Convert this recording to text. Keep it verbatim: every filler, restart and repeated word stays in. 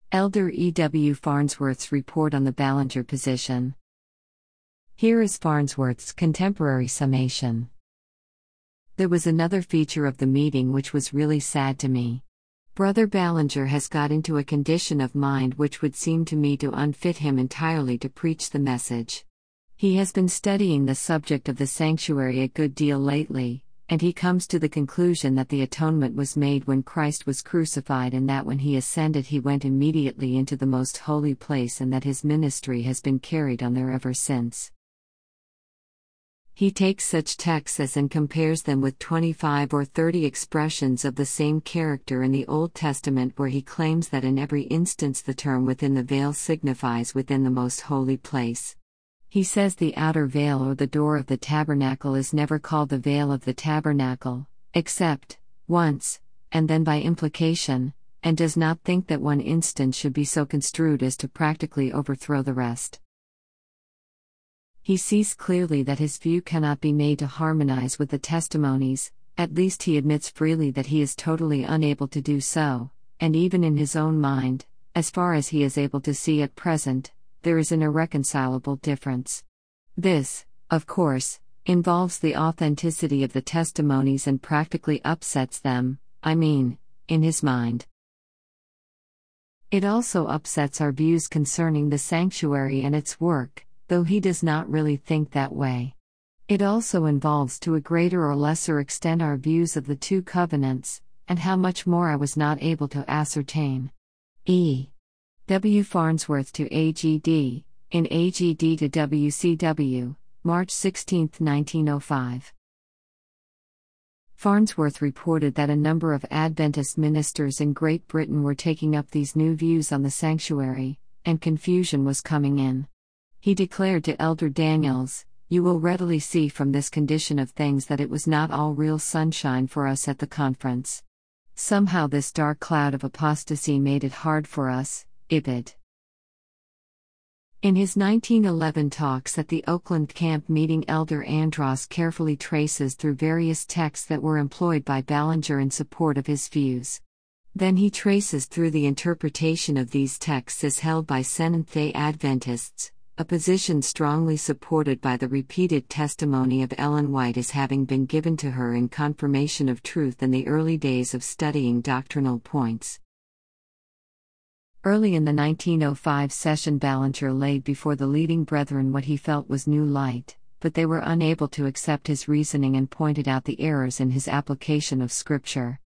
Elder E. W. Farnsworth's report on the Ballinger position. Here is Farnsworth's contemporary summation. There was another feature of the meeting which was really sad to me. Brother Ballinger has got into a condition of mind which would seem to me to unfit him entirely to preach the message. He has been studying the subject of the sanctuary a good deal lately, and he comes to the conclusion that the atonement was made when Christ was crucified, and that when he ascended he went immediately into the most holy place, and that his ministry has been carried on there ever since. He takes such texts as and compares them with twenty-five or thirty expressions of the same character in the Old Testament, where he claims that in every instance the term within the veil signifies within the most holy place. He says the outer veil or the door of the tabernacle is never called the veil of the tabernacle, except once, and then by implication, and does not think that one instance should be so construed as to practically overthrow the rest. He sees clearly that his view cannot be made to harmonize with the testimonies, at least he admits freely that he is totally unable to do so, and even in his own mind, as far as he is able to see at present, there is an irreconcilable difference. This, of course, involves the authenticity of the testimonies and practically upsets them, I mean, in his mind. It also upsets our views concerning the sanctuary and its work, though he does not really think that way. It also involves to a greater or lesser extent our views of the two covenants, and how much more I was not able to ascertain. E. W. Farnsworth to A G D, in A G D to W C W, March sixteenth, nineteen oh five. Farnsworth reported that a number of Adventist ministers in Great Britain were taking up these new views on the sanctuary, and confusion was coming in. He declared to Elder Daniels, "You will readily see from this condition of things that it was not all real sunshine for us at the conference. Somehow this dark cloud of apostasy made it hard for us." Ibid. In his nineteen eleven talks at the Oakland camp meeting, Elder Andross carefully traces through various texts that were employed by Ballinger in support of his views. Then he traces through the interpretation of these texts as held by Seventh-day Adventists, a position strongly supported by the repeated testimony of Ellen White as having been given to her in confirmation of truth in the early days of studying doctrinal points. Early in the nineteen oh five session, Ballinger laid before the leading brethren what he felt was new light, but they were unable to accept his reasoning and pointed out the errors in his application of Scripture.